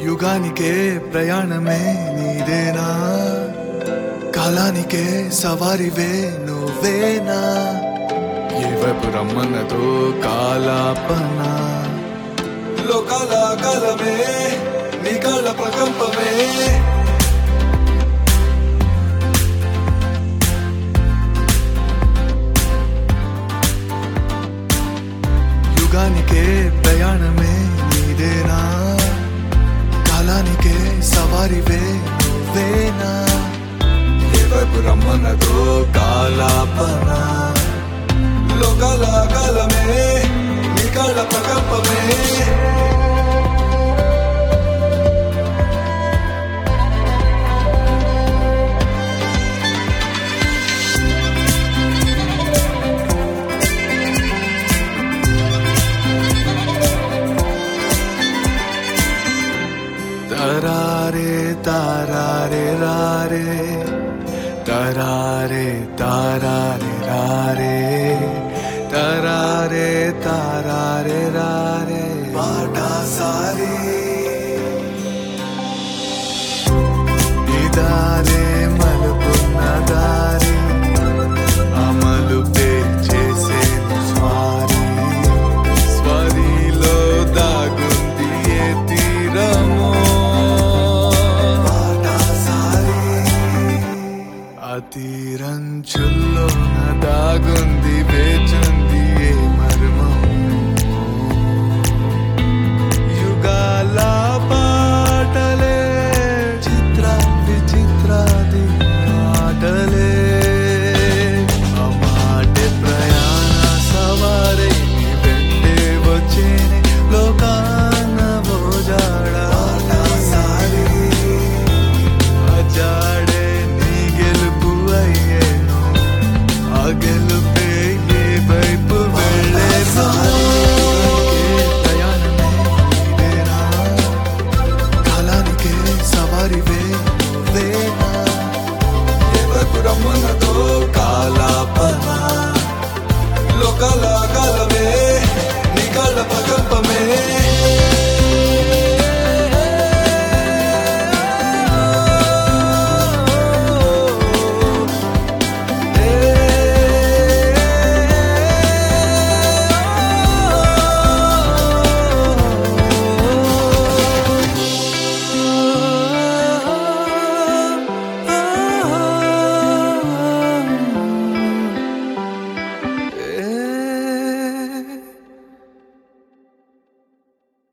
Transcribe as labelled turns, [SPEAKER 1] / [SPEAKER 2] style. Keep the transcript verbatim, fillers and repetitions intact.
[SPEAKER 1] యుగానికే ప్రయాణమే నీదేనా, కాలానికే సవారివే నువ్వేనా, ఏ వైపు రమ్మన్నదో కాలాపన, లోకాల కాలమే నీ కాళ్ళ ప్రకంపమే. యుగానికే ప్రయాణమే నీదేనా, కాలానికే సవారివే నువ్వేనా, ఏ వైపు రమ్మన్నదో కాలాపన, లోకాల కాలమే నీ కాళ్ళ ప్రకంపమే. తరారే తారారే రారే, తరారే తారారే రారే, తరారే తారారే రారే పాట సారీ. ఇదా